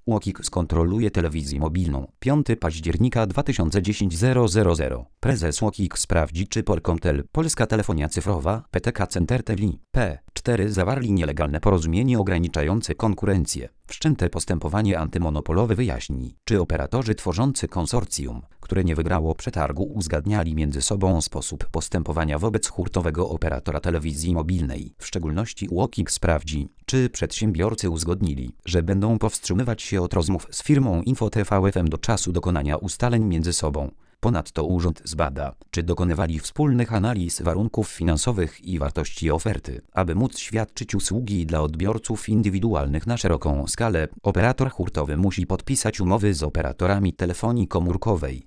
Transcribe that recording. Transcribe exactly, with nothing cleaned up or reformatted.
UOKiK skontroluje telewizję mobilną. piątego października dwa tysiące dziesiątego zero zero zero. Prezes UOKiK sprawdzi, czy Polkomtel, Polska Telefonia Cyfrowa, P T K Center T V, P cztery zawarli nielegalne porozumienie ograniczające konkurencję. Wszczęte postępowanie antymonopolowe wyjaśni, czy operatorzy tworzący konsorcjum, które nie wygrało przetargu, uzgadniali między sobą sposób postępowania wobec hurtowego operatora telewizji mobilnej. W szczególności UOKiK sprawdzi, czy przedsiębiorcy uzgodnili, że będą powstrzymywać się od rozmów z firmą Info T V F M do czasu dokonania ustaleń między sobą. Ponadto urząd zbada, czy dokonywali wspólnych analiz warunków finansowych i wartości oferty. Aby móc świadczyć usługi dla odbiorców indywidualnych na szeroką skalę, operator hurtowy musi podpisać umowy z operatorami telefonii komórkowej.